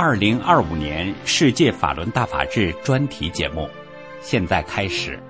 2025年世界法轮大法日专题节目，现在开始。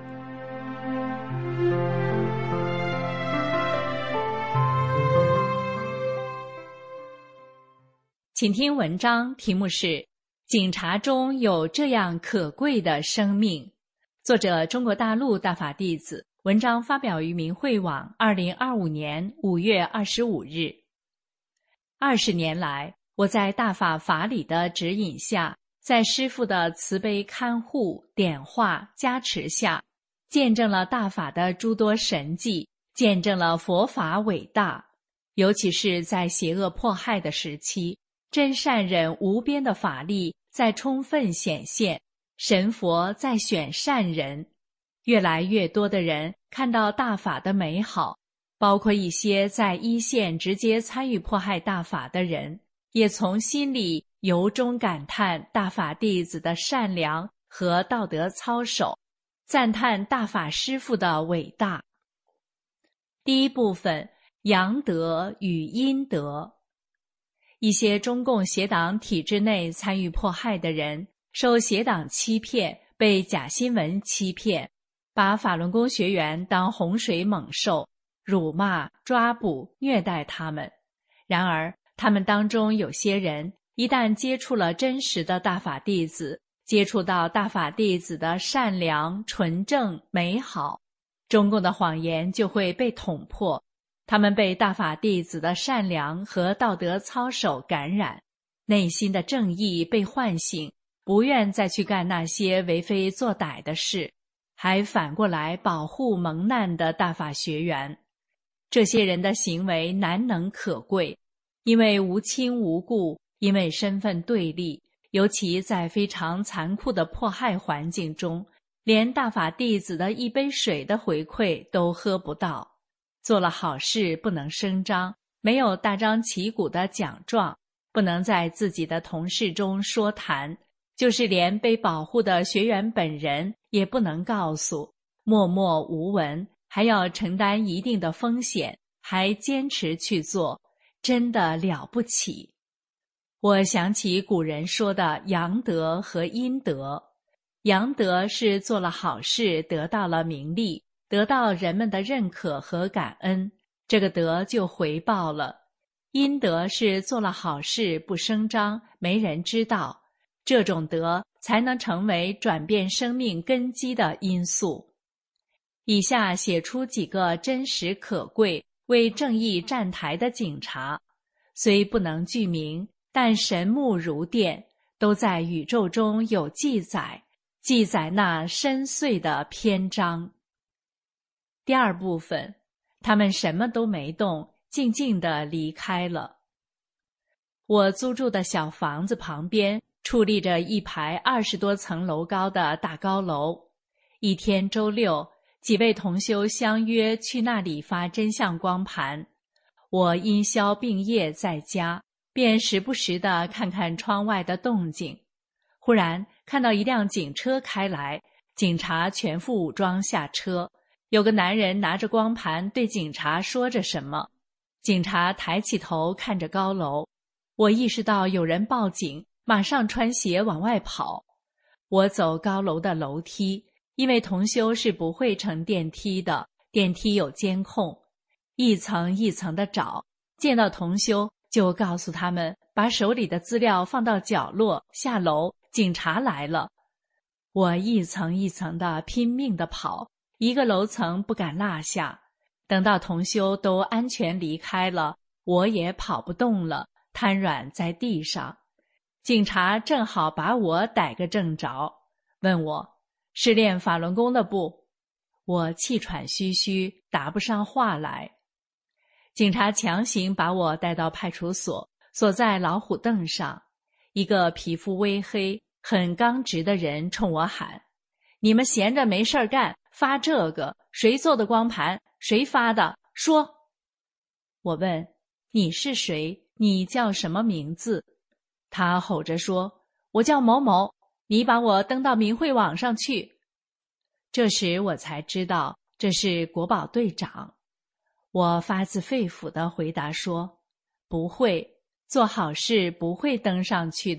请听文章，题目是警察中有这样可贵的生命，作者中国大陆大法弟子，文章发表于明慧网2025年5月25日。20年来，我在大法法理的指引下，在师父的慈悲看护、点化、加持下，见证了大法的诸多神迹，见证了佛法伟大。尤其是在邪恶迫害的时期，真善忍无边的法力在充分显现，神佛在选善人。越来越多的人看到大法的美好，包括一些在一线直接参与迫害大法的人，也从心里由衷感叹大法弟子的善良和道德操守，赞叹大法师父的伟大。第一部分，阳德与阴德。一些中共邪党体制内参与迫害的人，受邪党欺骗，被假新闻欺骗，把法轮功学员当洪水猛兽，辱骂、抓捕、虐待他们。然而，他们当中有些人一旦接触了真实的大法弟子，接触到大法弟子的善良、纯正、美好，中共的谎言就会被捅破。他们被大法弟子的善良和道德操守感染，内心的正义被唤醒，不愿再去干那些为非作歹的事，还反过来保护蒙难的大法学员。这些人的行为难能可贵，因为无亲无故，因为身份对立，尤其在非常残酷的迫害环境中，连大法弟子的一杯水的回馈都喝不到。做了好事不能声张，没有大张旗鼓的奖状，不能在自己的同事中说谈，就是连被保护的学员本人也不能告诉，默默无闻，还要承担一定的风险，还坚持去做，真的了不起。我想起古人说的阳德和阴德。阳德是做了好事得到了名利，得到人们的认可和感恩，这个德就回报了。阴德是做了好事不声张，没人知道，这种德才能成为转变生命根基的因素。以下写出几个真实可贵、为正义站台的警察，虽不能具名，但神目如电，都在宇宙中有记载，记载那深邃的篇章。第二部分，他们什么都没动，静静地离开了。我租住的小房子旁边矗立着一排20多层楼高的大高楼。一天周六，几位同修相约去那里发真相光盘。我因宵病业在家，便时不时地看看窗外的动静。忽然看到一辆警车开来，警察全副武装下车，有个男人拿着光盘对警察说着什么。警察抬起头看着高楼，我意识到有人报警，马上穿鞋往外跑。我走高楼的楼梯，因为同修是不会乘电梯的，电梯有监控，一层一层地找，见到同修就告诉他们把手里的资料放到角落，下楼，警察来了。我一层一层地拼命地跑，一个楼层不敢落下。等到同修都安全离开了，我也跑不动了，瘫软在地上。警察正好把我逮个正着，问我是练法轮功的不？我气喘吁吁，答不上话来。警察强行把我带到派出所，锁在老虎凳上。一个皮肤微黑、很刚直的人冲我喊：你们闲着没事干，发这个，谁做的光盘？谁发的？说。我问：你是谁？你叫什么名字？他吼着说：我叫某某，你把我登到明慧网上去。这时我才知道这是国保队长。我发自肺腑地回答说：不会，做好事不会登上去的，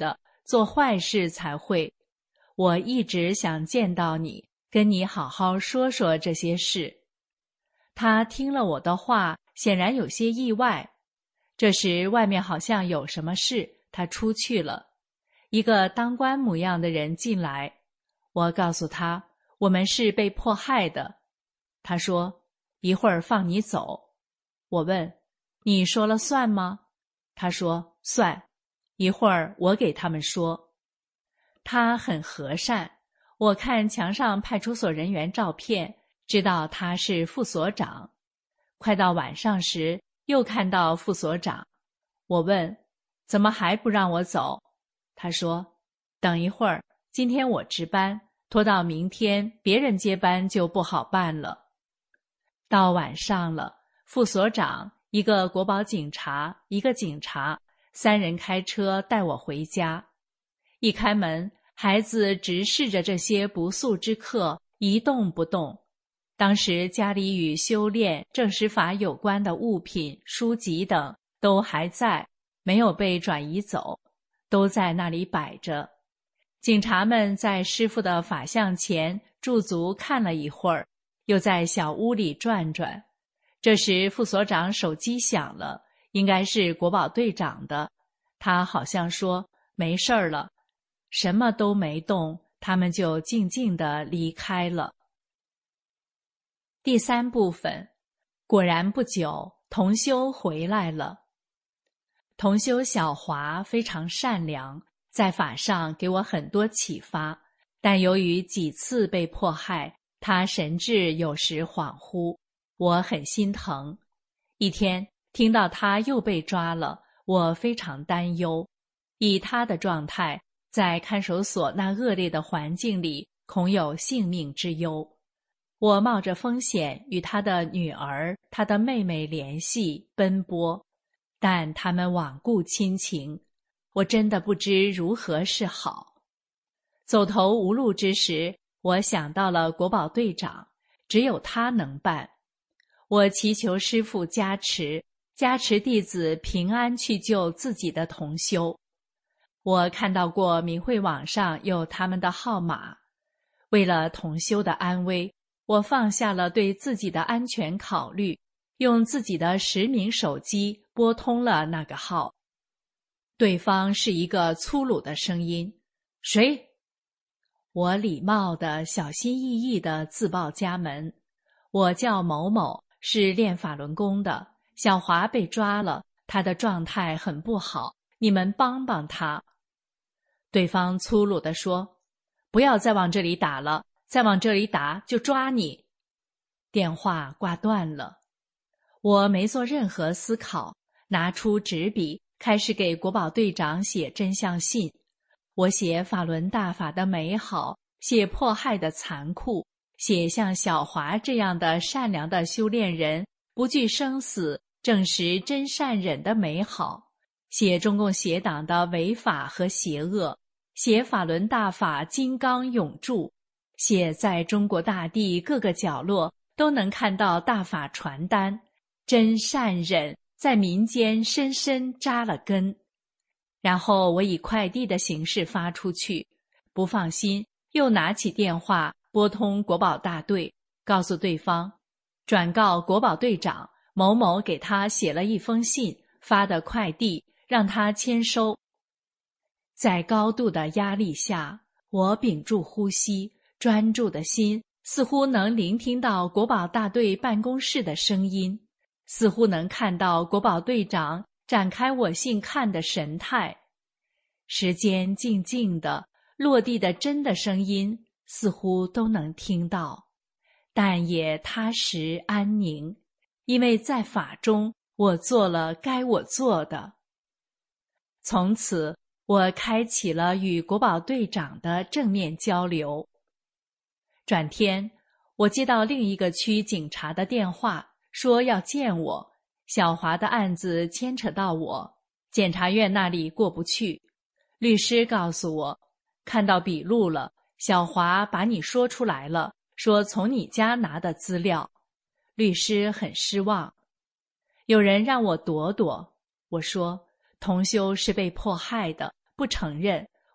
做坏事才会。我一直想见到你，跟你好好说说这些事。”他听了我的话，显然有些意外。这时外面好像有什么事，他出去了。一个当官模样的人进来，我告诉他，我们是被迫害的。他说，一会儿放你走。我问，你说了算吗？他说，算，一会儿我给他们说。他很和善，我看墙上派出所人员照片，知道他是副所长。快到晚上时，又看到副所长。我问，怎么还不让我走？他说，等一会儿，今天我值班，拖到明天别人接班就不好办了。到晚上了，副所长、一个国保警察、一个警察，3人开车带我回家。一开门，孩子直视着这些不速之客，一动不动。当时家里与修炼、政史法有关的物品、书籍等都还在，没有被转移走，都在那里摆着。警察们在师父的法像前驻足看了一会儿，又在小屋里转转。这时副所长手机响了，应该是国保队长的。他好像说没事儿了，什么都没动，他们就静静地离开了。第3部分，果然不久，同修回来了。同修小华非常善良，在法上给我很多启发，但由于几次被迫害，他神志有时恍惚，我很心疼。一天听到他又被抓了，我非常担忧。以他的状态，在看守所那恶劣的环境里，恐有性命之忧。我冒着风险与他的女儿、他的妹妹联系奔波，但他们罔顾亲情，我真的不知如何是好。走投无路之时，我想到了国保队长，只有他能办。我祈求师父加持弟子平安去救自己的同修。我看到过明慧网上有他们的号码，为了同修的安危，我放下了对自己的安全考虑，用自己的实名手机拨通了那个号。对方是一个粗鲁的声音，谁？我礼貌地、小心翼翼地自报家门，我叫某某，是练法轮功的，小华被抓了，他的状态很不好，你们帮帮他。对方粗鲁地说，不要再往这里打了，再往这里打就抓你。电话挂断了。我没做任何思考，拿出纸笔，开始给国保队长写真相信。我写法轮大法的美好，写迫害的残酷，写像小华这样的善良的修炼人不惧生死，证实真善忍的美好，写中共邪党的违法和邪恶，写法轮大法金刚永驻，写在中国大地各个角落都能看到大法传单，真善忍在民间深深扎了根。然后我以快递的形式发出去，不放心，又拿起电话拨通国保大队，告诉对方，转告国保队长某某给他写了一封信，发的快递，让他签收。在高度的压力下，我屏住呼吸，专注的心似乎能聆听到国保大队办公室的声音，似乎能看到国保队长展开我信看的神态。时间静静的，落地的真的声音似乎都能听到，但也踏实安宁，因为在法中我做了该我做的。从此我开启了与国保队长的正面交流。转天我接到另一个区警察的电话，说要见我，小华的案子牵扯到我，检察院那里过不去。律师告诉我，看到笔录了，小华把你说出来了，说从你家拿的资料。律师很失望。有人让我躲躲，我说同修是被迫害的，不承认，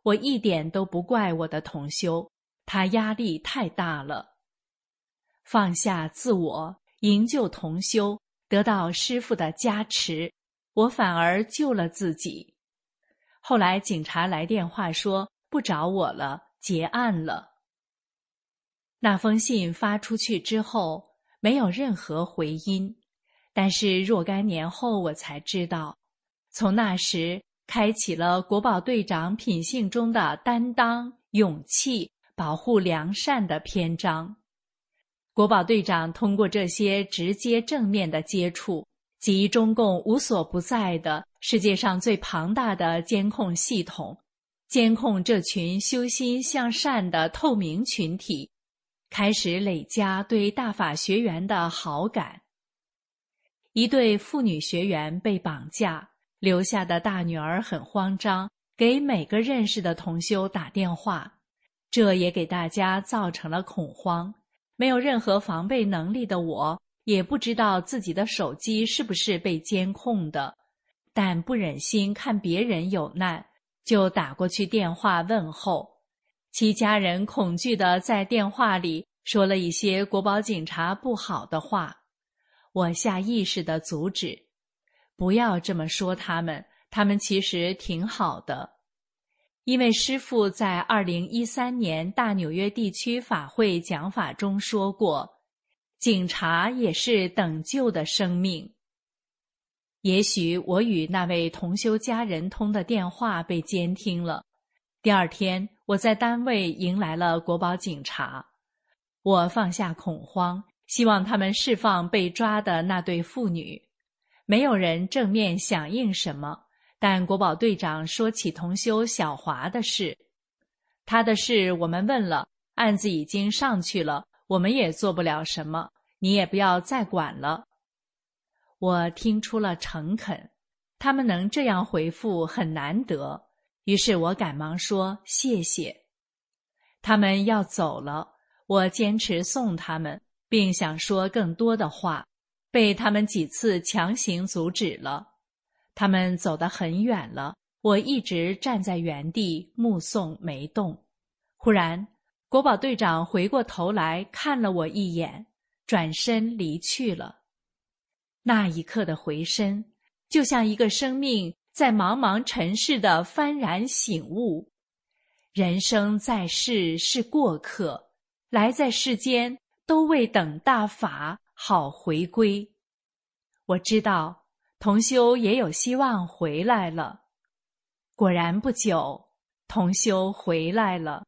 我一点都不怪我的同修，他压力太大了。放下自我，营救同修，得到师父的加持，我反而救了自己。后来警察来电话说不找我了，结案了。那封信发出去之后，没有任何回音，但是若干年后我才知道，从那时开启了国宝队长品性中的担当、勇气、保护良善的篇章。国宝队长通过这些直接正面的接触，及中共无所不在的世界上最庞大的监控系统，监控这群修心向善的透明群体，开始累加对大法学员的好感。一对妇女学员被绑架，留下的大女儿很慌张，给每个认识的同修打电话，这也给大家造成了恐慌。没有任何防备能力的我，也不知道自己的手机是不是被监控的，但不忍心看别人有难，就打过去电话问候。其家人恐惧地在电话里说了一些国宝警察不好的话，我下意识地阻止，不要这么说他们其实挺好的。因为师父在2013年大纽约地区法会讲法中说过，警察也是等救的生命。也许我与那位同修家人通的电话被监听了。第二天，我在单位迎来了国宝警察。我放下恐慌，希望他们释放被抓的那对妇女。没有人正面响应什么，但国宝队长说起同修小华的事。他的事我们问了，案子已经上去了，我们也做不了什么，你也不要再管了。我听出了诚恳，他们能这样回复很难得，于是我赶忙说谢谢。他们要走了，我坚持送他们，并想说更多的话，被他们几次强行阻止了。他们走得很远了，我一直站在原地目送没动。忽然，国宝队长回过头来看了我一眼，转身离去了。那一刻的回身，就像一个生命在茫茫尘世的幡然醒悟。人生在世是过客，来在世间都为等大法好回归。我知道同修也有希望回来了。果然不久，同修回来了。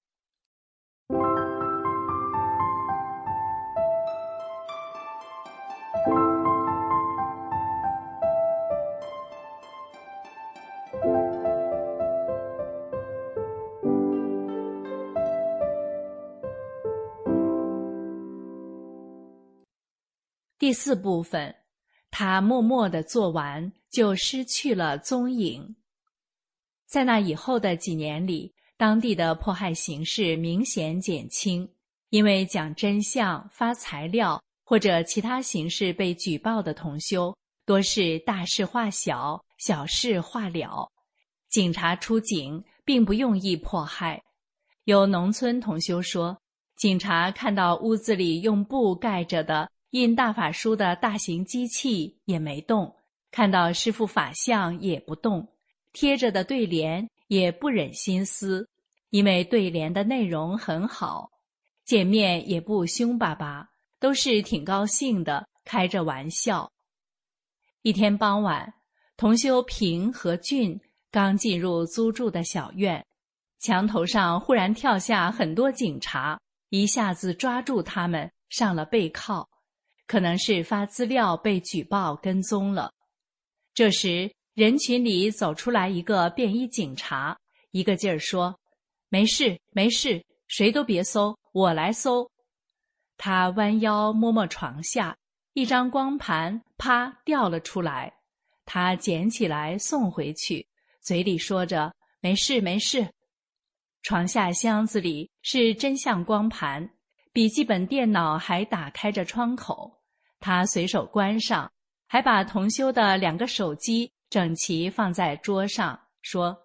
第四部分，他默默地做完，就失去了踪影。在那以后的几年里，当地的迫害形势明显减轻，因为讲真相、发材料或者其他形式被举报的同修，多是大事化小，小事化了。警察出警并不用意迫害。有农村同修说，警察看到屋子里用布盖着的印大法书的大型机器也没动，看到师父法像也不动，贴着的对联也不忍心撕，因为对联的内容很好，见面也不凶巴巴，都是挺高兴的，开着玩笑。一天傍晚，同修平和俊刚进入租住的小院，墙头上忽然跳下很多警察，一下子抓住他们，上了背靠。可能是发资料被举报跟踪了。这时人群里走出来一个便衣警察，一个劲儿说，没事没事，谁都别搜，我来搜。他弯腰摸摸床下，一张光盘啪掉了出来，他捡起来送回去，嘴里说着没事没事。床下箱子里是真相光盘，笔记本电脑还打开着窗口，他随手关上，还把同修的2个手机整齐放在桌上，说，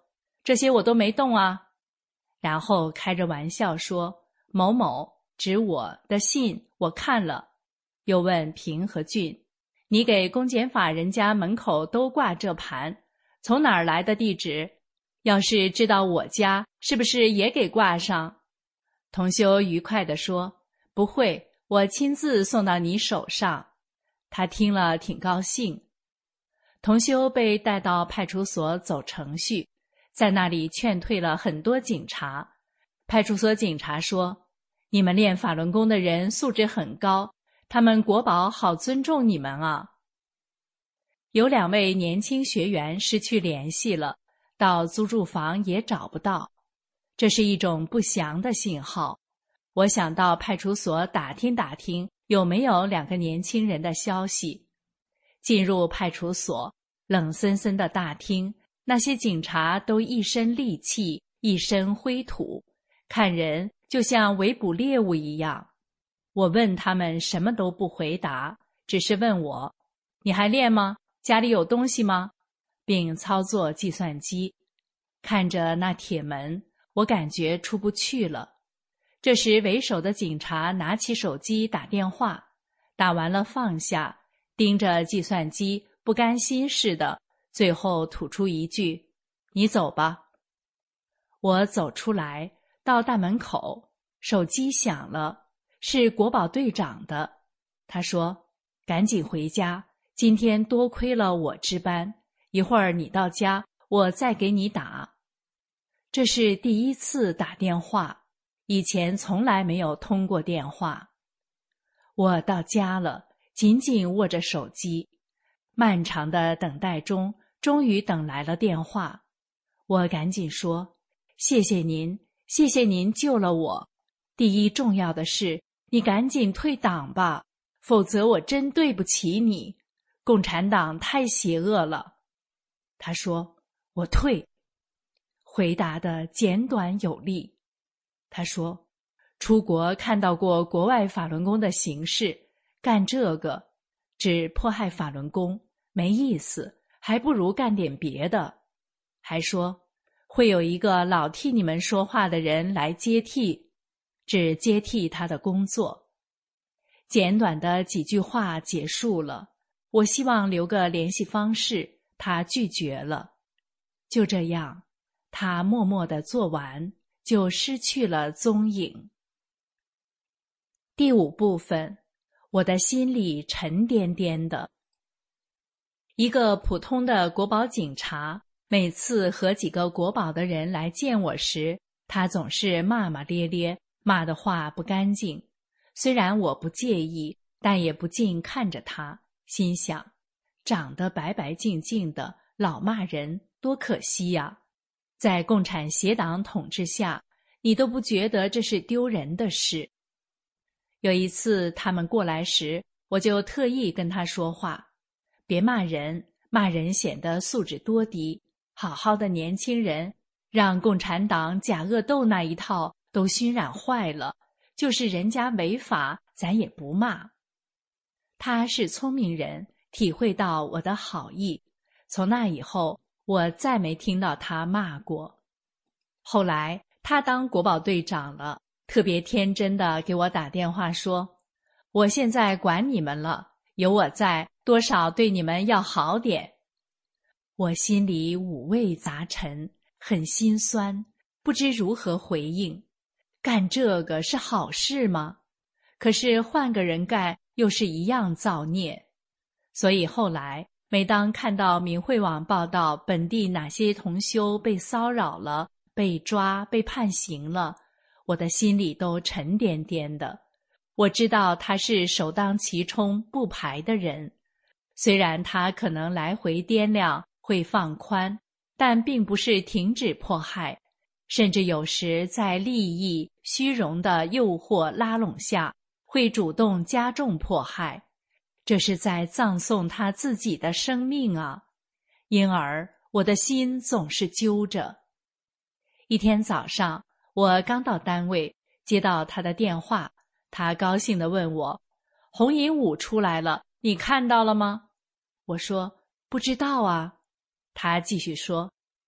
这些我都没动啊。然后开着玩笑说，某某，指我的信我看了。又问平和俊，你给公检法人家门口都挂这盘，从哪儿来的地址？要是知道我家，是不是也给挂上？同修愉快地说，不会，我亲自送到你手上。他听了挺高兴。同修被带到派出所走程序，在那里劝退了很多警察。派出所警察说，你们练法轮功的人素质很高，他们国保好尊重你们啊。有2位年轻学员失去联系了，到租住房也找不到，这是一种不祥的信号。我想到派出所打听打听有没有2个年轻人的消息。进入派出所，冷森森的大厅，那些警察都一身戾气，一身灰土，看人就像围捕猎物一样。我问他们什么都不回答，只是问我，你还练吗？家里有东西吗？并操作计算机。看着那铁门，我感觉出不去了。这时为首的警察拿起手机打电话，打完了放下，盯着计算机不甘心似的，最后吐出一句，你走吧。我走出来，到大门口，手机响了，是国保队长的。他说，赶紧回家，今天多亏了我值班，一会儿你到家，我再给你打。这是第一次打电话，以前从来没有通过电话。我到家了，紧紧握着手机，漫长的等待中，终于等来了电话。我赶紧说，谢谢您，谢谢您救了我。第一重要的是，你赶紧退党吧，否则我真对不起你。共产党太邪恶了。他说，我退。回答得简短有力。他说，出国看到过国外法轮功的形式，干这个只迫害法轮功，没意思，还不如干点别的。还说，会有一个老替你们说话的人来接替，只接替他的工作。简短的几句话结束了，我希望留个联系方式，他拒绝了。就这样，他默默地做完，就失去了踪影。第5部分，我的心里沉甸甸的。一个普通的国保警察，每次和几个国保的人来见我时，他总是骂骂咧咧，骂的话不干净。虽然我不介意，但也不禁看着他，心想，长得白白净净的，老骂人，多可惜呀！在共产邪党统治下，你都不觉得这是丢人的事。有一次他们过来时，我就特意跟他说话，别骂人，骂人显得素质多低，好好的年轻人，让共产党假恶斗那一套都熏染坏了，就是人家违法，咱也不骂。他是聪明人，体会到我的好意，从那以后，我再没听到他骂过。后来他当国保队长了，特别天真的给我打电话说，我现在管你们了，有我在，多少对你们要好点。我心里五味杂陈，很心酸，不知如何回应。干这个是好事吗？可是换个人干又是一样造孽。所以后来每当看到明慧网报道本地哪些同修被骚扰了，被抓，被判刑了，我的心里都沉甸甸的。我知道他是首当其冲不排的人，虽然他可能来回掂量，会放宽，但并不是停止迫害，甚至有时在利益、虚荣的诱惑拉拢下，会主动加重迫害。这是在葬送他自己的生命啊！因而我的心总是揪着。一天早上，我刚到单位，接到他的电话，他高兴地问我，红银5出来了，你看到了吗？我说，不知道啊。他继续说，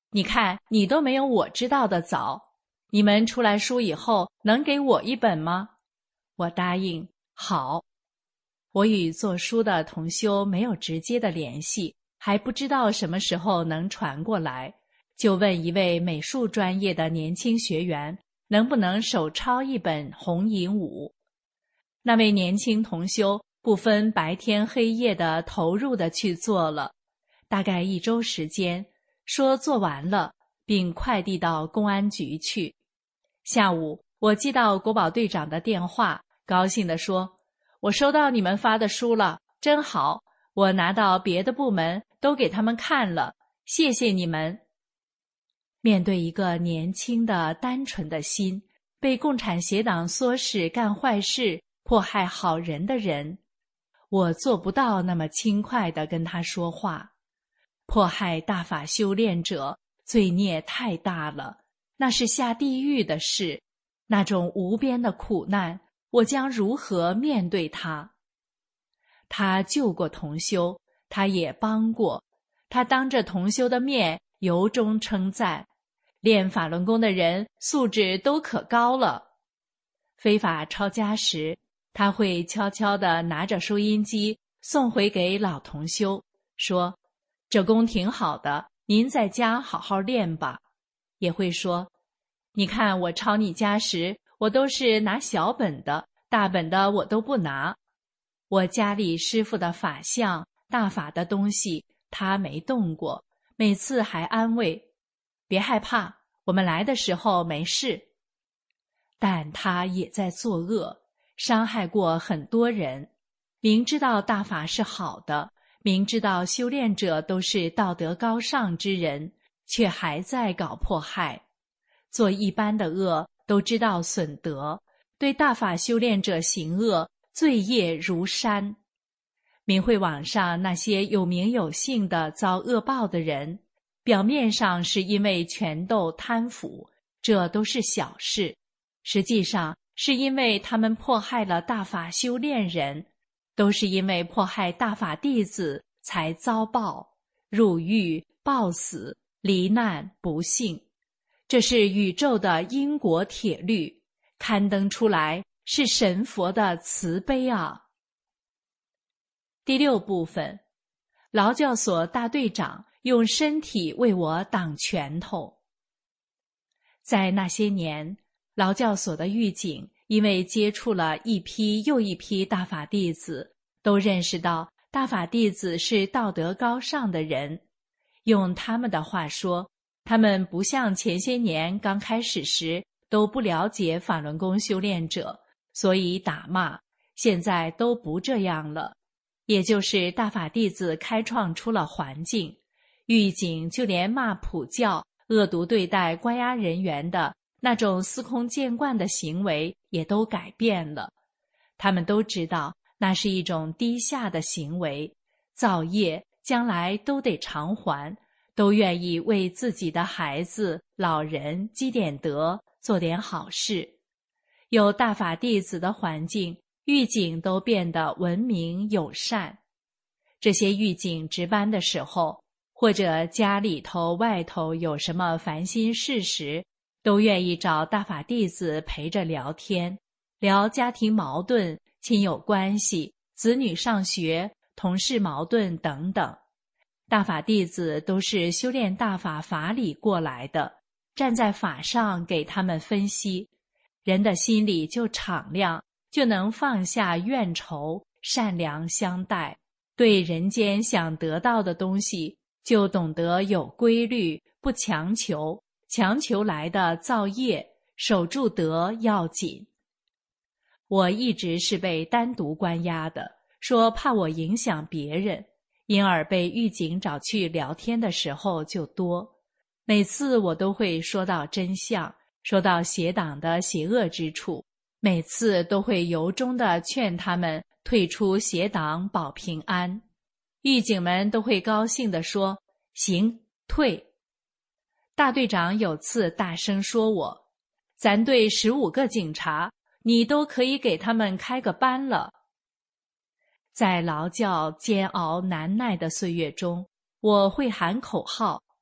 你看，你都没有我知道的早。你们出来书以后，能给我一本吗？我答应，好。我与做书的同修没有直接的联系，还不知道什么时候能传过来，就问一位美术专业的年轻学员，能不能手抄一本《红银五》。那位年轻同修不分白天黑夜的投入的去做了，大概1周时间，说做完了，并快递到公安局去。下午，我接到国保队长的电话，高兴地说，我收到你们发的书了，真好，我拿到别的部门都给他们看了，谢谢你们。面对一个年轻的单纯的心，被共产协党唆使干坏事迫害好人的人，我做不到那么轻快地跟他说话。迫害大法修炼者，罪孽太大了，那是下地狱的事，那种无边的苦难，我将如何面对他？他救过同修，他也帮过，他当着同修的面由衷称赞，练法轮功的人素质都可高了。非法抄家时，他会悄悄地拿着收音机送回给老同修，说，这功挺好的，您在家好好练吧。也会说，你看我抄你家时，我都是拿小本的，大本的我都不拿。我家里师父的法相、大法的东西，他没动过，每次还安慰，别害怕，我们来的时候没事。但他也在作恶，伤害过很多人，明知道大法是好的，明知道修炼者都是道德高尚之人，却还在搞迫害。做一般的恶都知道损德，对大法修炼者行恶，罪业如山。明慧网上那些有名有姓的遭恶报的人，表面上是因为权斗贪腐，这都是小事，实际上是因为他们迫害了大法修炼人，都是因为迫害大法弟子才遭报，入狱、暴死、罹难、不幸。这是宇宙的因果铁律，刊登出来是神佛的慈悲啊。第6部分，劳教所大队长用身体为我挡拳头。在那些年，劳教所的狱警因为接触了一批又一批大法弟子，都认识到大法弟子是道德高尚的人。用他们的话说，他们不像前些年刚开始时都不了解法轮功修炼者，所以打骂，现在都不这样了。也就是大法弟子开创出了环境，狱警就连骂普教、恶毒对待关押人员的那种司空见惯的行为也都改变了。他们都知道那是一种低下的行为，造业将来都得偿还，都愿意为自己的孩子、老人积点德，做点好事。有大法弟子的环境，狱警都变得文明友善。这些狱警值班的时候，或者家里头外头有什么烦心事时，都愿意找大法弟子陪着聊天，聊家庭矛盾、亲友关系、子女上学、同事矛盾等等。大法弟子都是修炼大法法理过来的，站在法上给他们分析，人的心里就敞亮，就能放下怨仇，善良相待，对人间想得到的东西就懂得有规律，不强求，强求来的造业，守住德要紧。我一直是被单独关押的，说怕我影响别人，因而被狱警找去聊天的时候就多。每次我都会说到真相，说到邪党的邪恶之处，每次都会由衷地劝他们退出邪党保平安。狱警们都会高兴地说，行，退。大队长有次大声说我，咱队15个警察，你都可以给他们开个班了。在劳教煎熬难耐的岁月中，我会喊口号，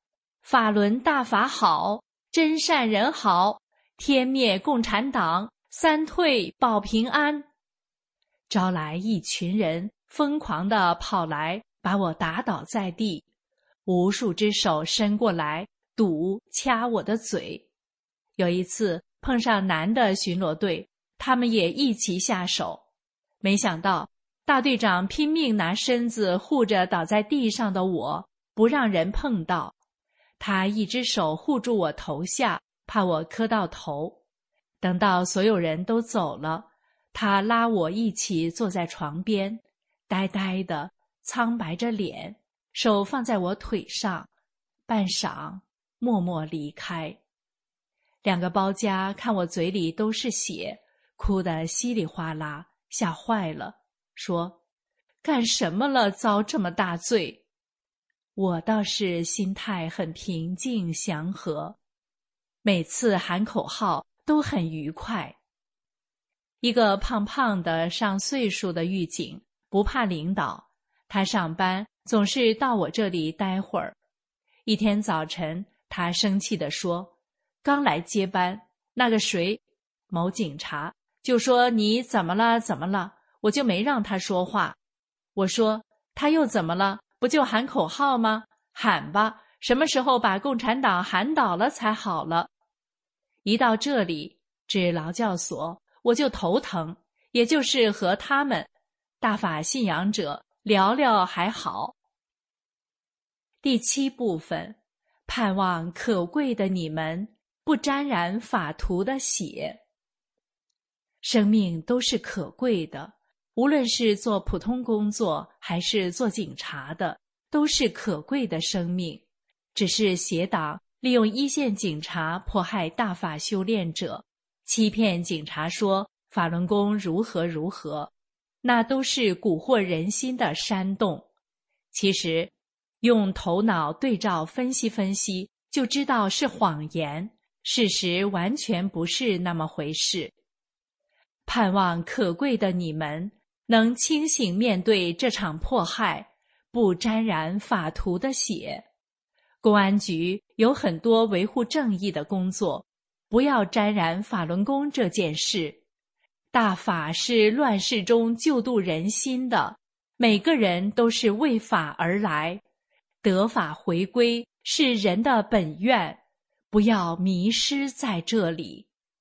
法轮大法好，真善人好，天灭共产党，三退保平安。招来一群人疯狂地跑来，把我打倒在地，无数只手伸过来堵掐我的嘴。有一次碰上男的巡逻队，他们也一起下手，没想到大队长拼命拿身子护着倒在地上的我，不让人碰到。他一只手护住我头下，怕我磕到头。等到所有人都走了，他拉我一起坐在床边，呆呆的，苍白着脸，手放在我腿上，半晌默默离开。两个包家看我嘴里都是血，哭得稀里哗啦，吓坏了，说：干什么了，遭这么大罪？我倒是心态很平静祥和，每次喊口号都很愉快。一个胖胖的上岁数的狱警，不怕领导，他上班总是到我这里待会儿。一天早晨，他生气地说：刚来接班，那个谁，某警察，就说你怎么了怎么了，我就没让他说话。我说他又怎么了，不就喊口号吗？喊吧，什么时候把共产党喊倒了才好了。一到这里，指劳教所，我就头疼，也就是和他们大法信仰者聊聊还好。第7部分，盼望可贵的你们不沾染法徒的血。生命都是可贵的，无论是做普通工作还是做警察的，都是可贵的生命。只是邪党利用一线警察迫害大法修炼者，欺骗警察说法轮功如何如何，那都是蛊惑人心的煽动。其实用头脑对照分析分析，就知道是谎言，事实完全不是那么回事。盼望可贵的你们能清醒面对这场迫害，不沾染法徒的血。公安局有很多维护正义的工作，不要沾染法轮功这件事。大法是乱世中救度人心的，每个人都是为法而来，得法回归是人的本愿，不要迷失在这里。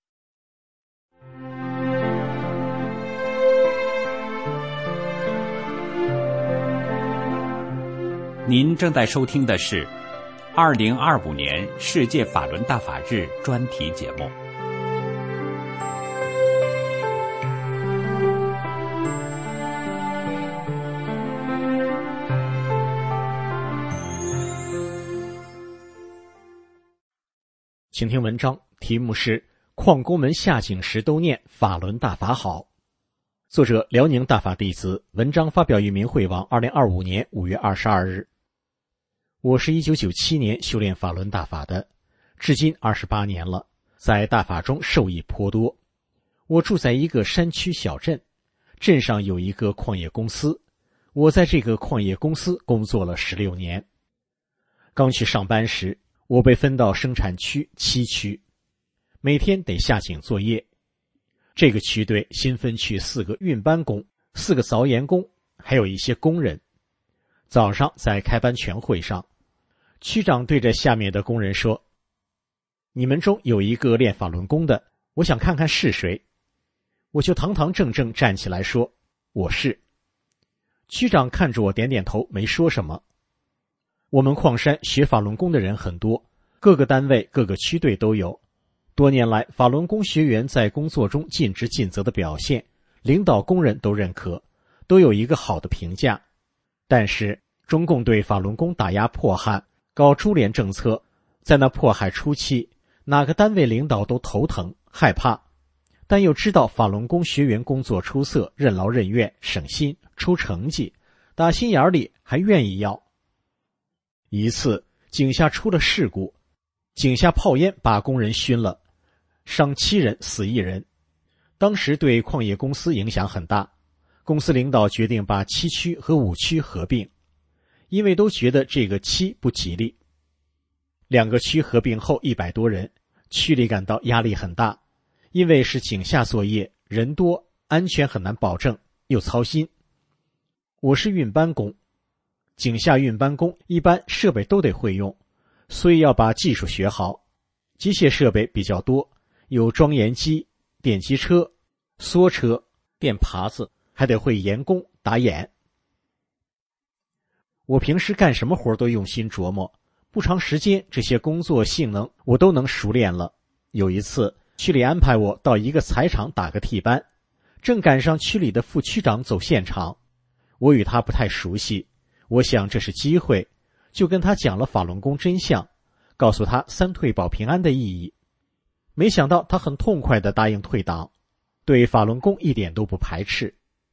您正在收听的是2025年世界法轮大法日专题节目。 请听文章，题目是《矿工们下井时都念法轮大法好》，作者辽宁大法弟子，文章发表于明慧网2025年5月22日。我是1997年修炼法轮大法的，至今28年了，在大法中受益颇多。我住在一个山区小镇，镇上有一个矿业公司，我在这个矿业公司工作了16年。刚去上班时，我被分到生产区7区，每天得下井作业。这个区队新分去4个运搬工、4个凿岩工，还有一些工人。早上在开班全会上，区长对着下面的工人说：你们中有一个练法轮功的，我想看看是谁。我就堂堂正正站起来说：我是。区长看着我点点头，没说什么。我们矿山学法轮功的人很多，各个单位各个区队都有。多年来，法轮功学员在工作中尽职尽责的表现，领导工人都认可，都有一个好的评价。但是中共对法轮功打压迫害，搞株连政策，在那迫害初期，哪个单位领导都头疼害怕，但又知道法轮功学员工作出色，任劳任怨，省心出成绩，打心眼里还愿意要。一次井下出了事故，井下炮烟把工人熏了，伤7人死1人，当时对矿业公司影响很大。公司领导决定把7区和5区合并，因为都觉得这个7不吉利。 2个区合并后100多人，区里感到压力很大，因为是井下作业，人多，安全很难保证，又操心。我是运搬工，井下运搬工一般设备都得会用，所以要把技术学好。机械设备比较多，有装盐机、电机车、梭车、电耙子，还得会盐工打眼。我平时干什么活都用心琢磨，不长时间这些工作性能我都能熟练了。有一次区里安排我到一个材厂打个替班，正赶上区里的副区长走现场，我与他不太熟悉，我想这是机会，就跟他讲了法轮功真相，告诉他3退保平安的意义。没想到他很痛快地答应退党，对法轮功一点都不排斥。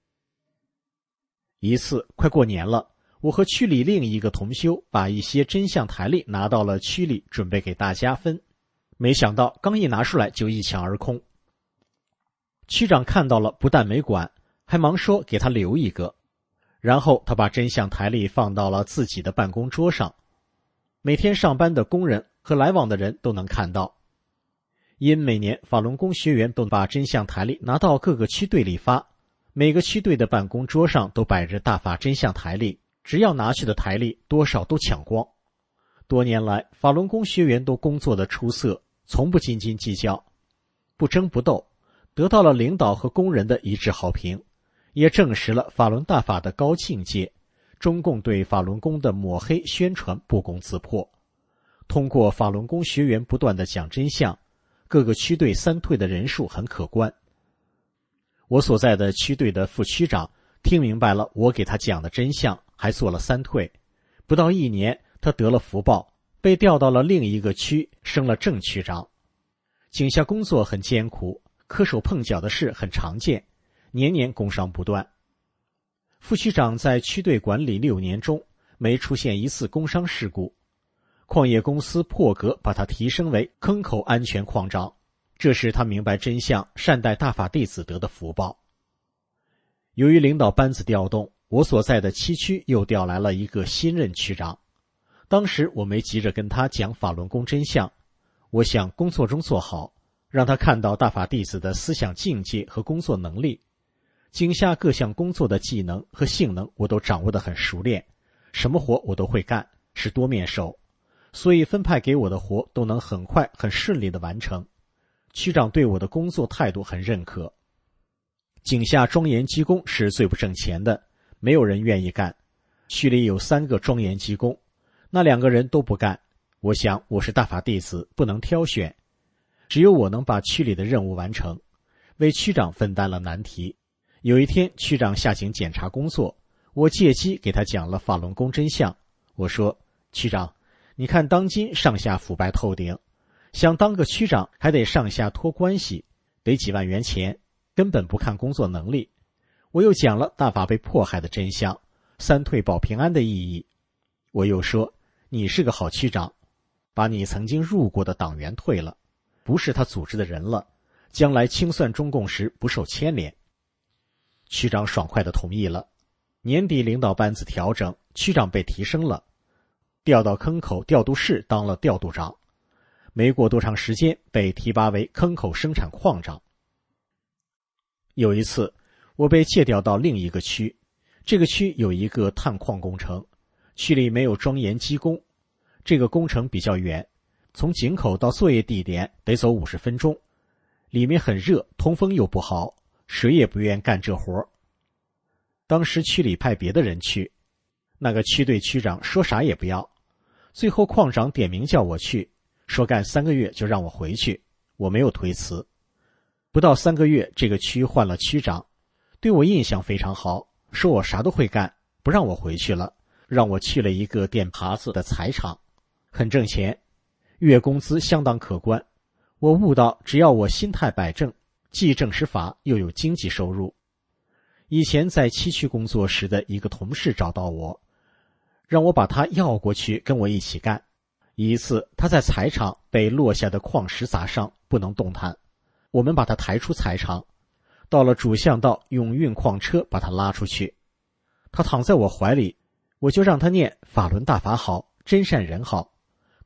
一次快过年了，我和区里另一个同修把一些真相台历拿到了区里，准备给大家分，没想到刚一拿出来就一抢而空。区长看到了不但没管，还忙说给他留一个，然后他把真相台历放到了自己的办公桌上，每天上班的工人和来往的人都能看到。因每年法轮功学员都把真相台历拿到各个区队里发，每个区队的办公桌上都摆着大法真相台历，只要拿去的台历多少都抢光。多年来法轮功学员都工作的出色，从不斤斤计较，不争不斗，得到了领导和工人的一致好评，也证实了法轮大法的高境界，中共对法轮功的抹黑宣传不攻自破。通过法轮功学员不断的讲真相，各个区队3退的人数很可观。我所在的区队的副区长听明白了我给他讲的真相，还做了3退。不到1年，他得了福报，被调到了另一个区，升了正区长。井下工作很艰苦，磕手碰脚的事很常见，年年工伤不断。副区长在区队管理6年中没出现一次工伤事故，矿业公司破格把他提升为坑口安全矿长，这是他明白真相，善待大法弟子得的福报。由于领导班子调动，我所在的7区又调来了一个新任区长。当时我没急着跟他讲法轮功真相，我想工作中做好，让他看到大法弟子的思想境界和工作能力。井下各项工作的技能和性能我都掌握得很熟练，什么活我都会干，是多面手，所以分派给我的活都能很快很顺利地完成。区长对我的工作态度很认可。井下庄严机工是最不挣钱的，没有人愿意干。区里有3个庄严机工，那2个人都不干。我想我是大法弟子，不能挑选，只有我能把区里的任务完成，为区长分担了难题。有一天区长下井检查工作，我借机给他讲了法轮功真相。我说，区长，你看当今上下腐败透顶，想当个区长还得上下托关系，得几万元钱，根本不看工作能力。我又讲了大法被迫害的真相，3退保平安的意义。我又说，你是个好区长，把你曾经入过的党员退了，不是他组织的人了，将来清算中共时不受牵连。区长爽快地同意了。年底领导班子调整，区长被提升了，调到坑口调度室当了调度长，没过多长时间被提拔为坑口生产矿长。有一次我被借调到另一个区，这个区有一个探矿工程，区里没有庄严机工，这个工程比较远，从井口到作业地点得走50分钟，里面很热，通风又不好，谁也不愿干这活。当时区里派别的人去，那个区队区长说啥也不要，最后矿长点名叫我去，说干3个月就让我回去，我没有推辞。不到3个月，这个区换了区长，对我印象非常好，说我啥都会干，不让我回去了，让我去了一个电耙子的材厂，很挣钱，月工资相当可观。我悟到只要我心态摆正，既正实法又有经济收入。以前在7区工作时的一个同事找到我，让我把他要过去跟我一起干。一次他在材厂被落下的矿石砸伤，不能动弹，我们把他抬出材厂，到了主巷道用运矿车把他拉出去。他躺在我怀里，我就让他念法轮大法好，真善人好。他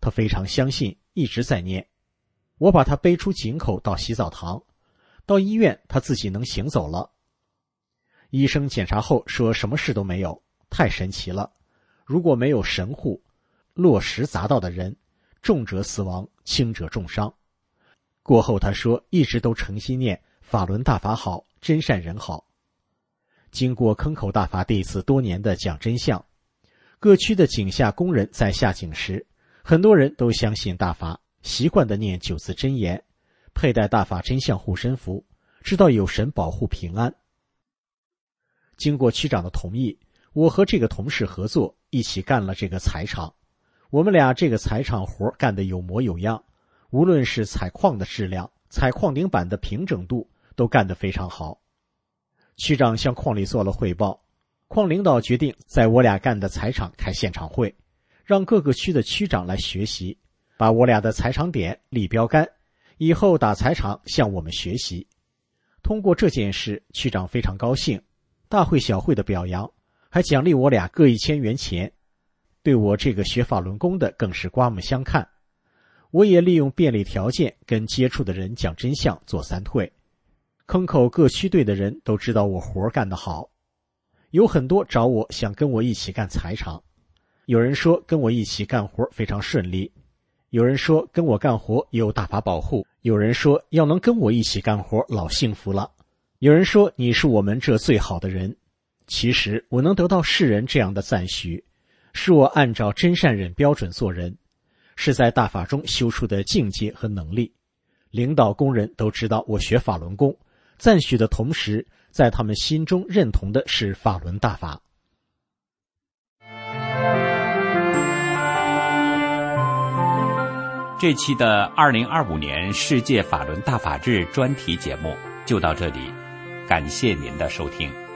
他非常相信，一直在念。我把他背出井口到洗澡堂，到医院他自己能行走了。医生检查后说什么事都没有，太神奇了。如果没有神护，落石砸到的人，重者死亡，轻者重伤。过后他说一直都诚心念法轮大法好，真善人好。经过坑口大法弟子多年的讲真相，各区的井下工人在下井时，很多人都相信大法，习惯地念9字真言，佩戴大法真相护身符，知道有神保护平安。经过区长的同意，我和这个同事合作，一起干了这个踩场。我们俩这个踩场活干得有模有样，无论是采矿的质量、采矿顶板的平整度，都干得非常好。区长向矿里做了汇报，矿领导决定在我俩干的踩场开现场会，让各个区的区长来学习，把我俩的踩场点立标杆，以后打踩场向我们学习。通过这件事，区长非常高兴，大会小会的表扬，还奖励我俩各1000元钱，对我这个学法轮功的更是刮目相看。我也利用便利条件跟接触的人讲真相，做3退。坑口各区队的人都知道我活干得好，有很多找我想跟我一起干踩场。有人说跟我一起干活非常顺利，有人说跟我干活有大法保护，有人说要能跟我一起干活老幸福了，有人说你是我们这最好的人。其实我能得到世人这样的赞许，是我按照真善忍标准做人，是在大法中修出的境界和能力。领导工人都知道我学法轮功，赞许的同时，在他们心中认同的是法轮大法。 这期的2025年世界法轮大法日专题节目就到这里，感谢您的收听。